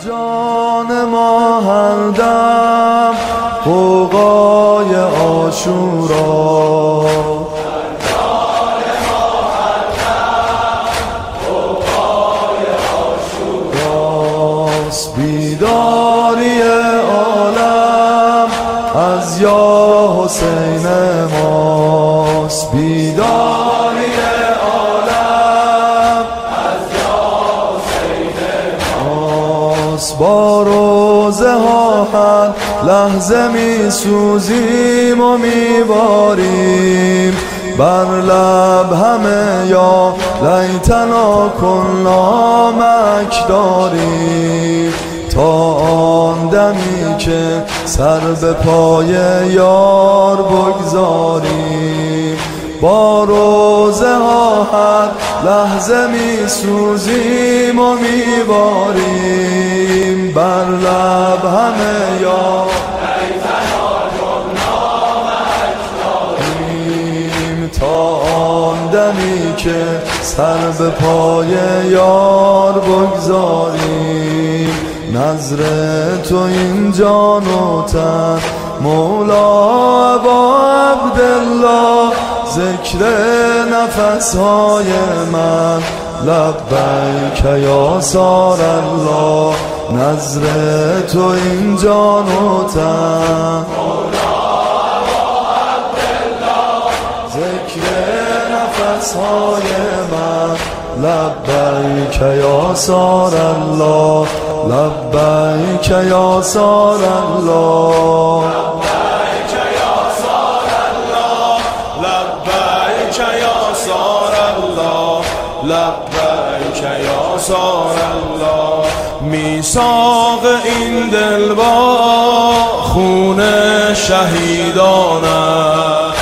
جان ما هر دم غوغای عاشورا، بیداری عالم از یا حسین ماست، بیداری عالم از یا حسین ماست. با روزه ها هر لحظه می سوزیم و می باریم، بر لب همه یا لیتنا کنا مک داریم، تا آن دمی که سر به پای یار بگذاریم. با روزه ها هر لحظه می سوزیم و می باریم، بر لب همه یار تا آن دمی که سر به پای یار بگذاریم. نظر تو این جان و تن مولا با عبدالله، ذکر نفسهای من لبیک یا سار الله. نظر تو این جان و تن نفسهای من لبیک یا سار الله، لبیک یا سار الله، لبیک یا سار الله، لبیک یا سار الله، لبیک یا سار الله. میثاق این دل با خون شهیدان است،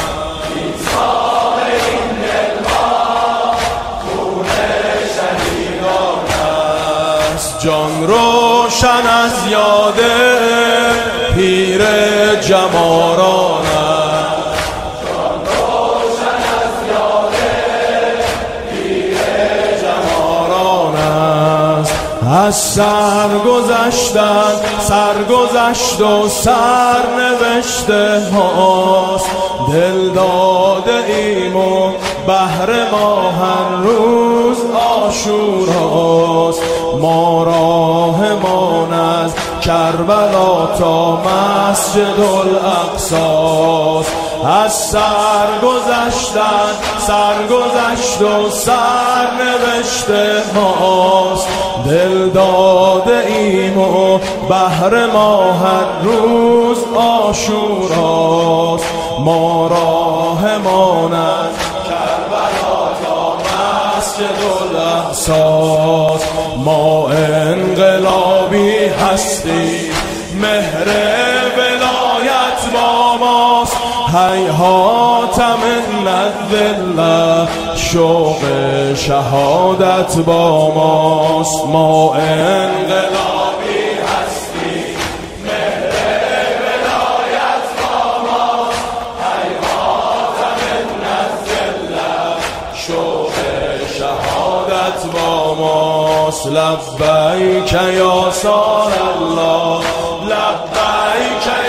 جان روشن از یاد پیر جماران است، جان روشن از یاد پیر جماران است. از سر گذشتن سرگذشت و سرنوشته هاست، دل داده ایم و بهر ما هر روز عاشوراست. ما راهمان از کربلا تا مسجد الاقصاست، از سر گذشتن سرگذشت و سرنوشته ماست. دل داده ایم و بهر ما هر روز عاشوراست. ما راهمان از کربلا تا مسجد الاقصاست. ما انقلابی هستیم، مهر ولایت با ماست. هیهات من الذله، شوق شهادت با ماست. ما انقلابی هستیم، مهر ولایت با ماست. هیهات من الذله، شوق شهادت با ماست. لبیک یا سار الله، لبیک